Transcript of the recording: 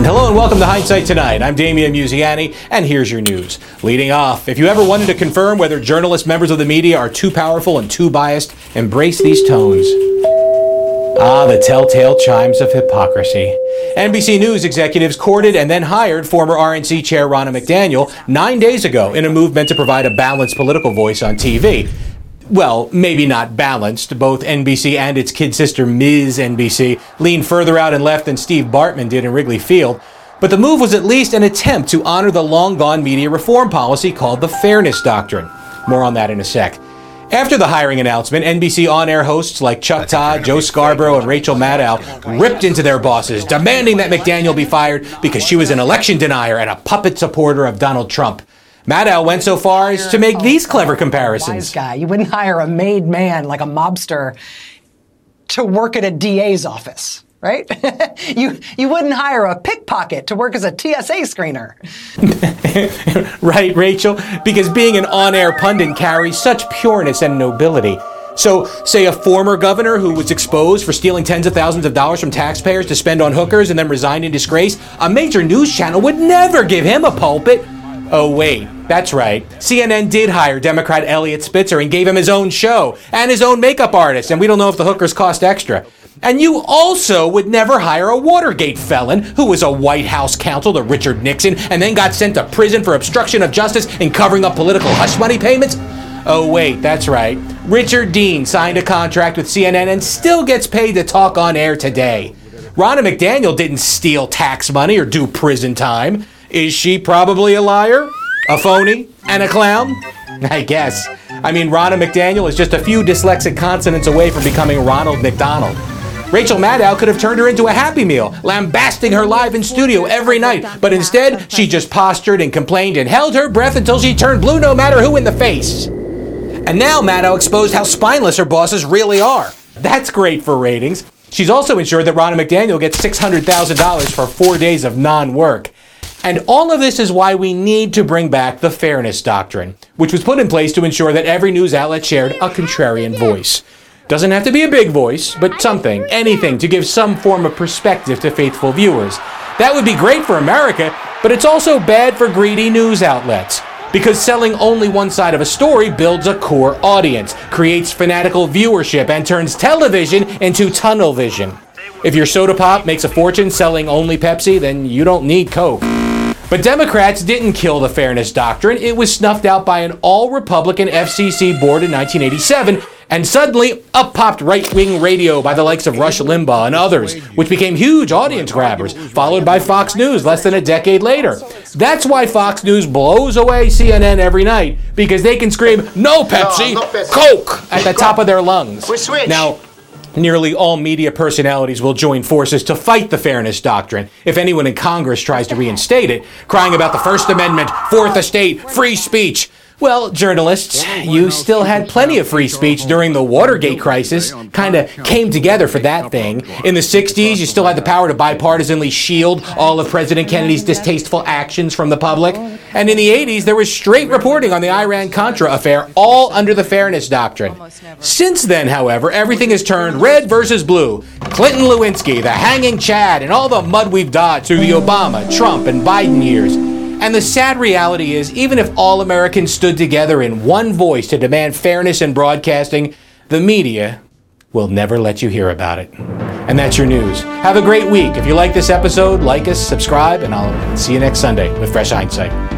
Hello and welcome to Hindsight Tonight. I'm Damian Musiani, and here's your news. Leading off, if you ever wanted to confirm whether journalists, members of the media are too powerful and too biased, embrace these tones. The telltale chimes of hypocrisy. NBC News executives courted and then hired former RNC chair Ronna McDaniel 9 days ago in a move meant to provide a balanced political voice on TV. Well, maybe not balanced. Both NBC and its kid sister, Ms. NBC, leaned further out and left than Steve Bartman did in Wrigley Field. But the move was at least an attempt to honor the long-gone media reform policy called the Fairness Doctrine. More on that in a sec. After the hiring announcement, NBC on-air hosts like Chuck Todd, Joe Scarborough, and Rachel Maddow ripped into their bosses, demanding that McDaniel be fired because she was an election denier and a puppet supporter of Donald Trump. Maddow went so far as to make these clever comparisons. Wise guy. You wouldn't hire a made man like a mobster to work at a DA's office, right? You wouldn't hire a pickpocket to work as a TSA screener. Right, Rachel? Because being an on-air pundit carries such pureness and nobility. So, say a former governor who was exposed for stealing tens of thousands of dollars from taxpayers to spend on hookers and then resigned in disgrace, a major news channel would never give him a pulpit. Oh, wait. That's right. CNN did hire Democrat Eliot Spitzer and gave him his own show and his own makeup artist, and we don't know if the hookers cost extra. And you also would never hire a Watergate felon who was a White House counsel to Richard Nixon and then got sent to prison for obstruction of justice and covering up political hush money payments. Oh, wait, that's right. Richard Dean signed a contract with CNN and still gets paid to talk on air today. Ronna McDaniel didn't steal tax money or do prison time. Is she probably a liar, a phony, and a clown? I guess. I mean, Ronna McDaniel is just a few dyslexic consonants away from becoming Ronald McDonald. Rachel Maddow could have turned her into a Happy Meal, lambasting her live in studio every night, but instead, she just postured and complained and held her breath until she turned blue no matter who in the face. And now Maddow exposed how spineless her bosses really are. That's great for ratings. She's also ensured that Ronna McDaniel gets $600,000 for 4 days of non-work. And all of this is why we need to bring back the Fairness Doctrine, which was put in place to ensure that every news outlet shared a contrarian voice. Doesn't have to be a big voice, but something, anything to give some form of perspective to faithful viewers. That would be great for America, but it's also bad for greedy news outlets. Because selling only one side of a story builds a core audience, creates fanatical viewership, and turns television into tunnel vision. If your soda pop makes a fortune selling only Pepsi, then you don't need Coke. But Democrats didn't kill the Fairness Doctrine. It was snuffed out by an all-Republican FCC board in 1987, and suddenly up popped right-wing radio by the likes of Rush Limbaugh and others, which became huge audience grabbers, followed by Fox News less than a decade later. That's why Fox News blows away CNN every night, because they can scream, "No Pepsi, no Pepsi. Coke," at the top of their lungs. Now, nearly all media personalities will join forces to fight the Fairness Doctrine if anyone in Congress tries to reinstate it, crying about the First Amendment, Fourth Estate, free speech. Well, journalists, you still had plenty of free speech during the Watergate crisis. Kind of came together for that thing. In the 60s, you still had the power to bipartisanly shield all of President Kennedy's distasteful actions from the public. And in the 80s, there was straight reporting on the Iran-Contra affair, all under the Fairness Doctrine. Since then, however, everything has turned red versus blue. Clinton Lewinsky, the hanging Chad, and all the mud we've dodged through the Obama, Trump, and Biden years. And the sad reality is, even if all Americans stood together in one voice to demand fairness in broadcasting, the media will never let you hear about it. And that's your news. Have a great week. If you like this episode, like us, subscribe, and I'll see you next Sunday with Fresh Hindsight.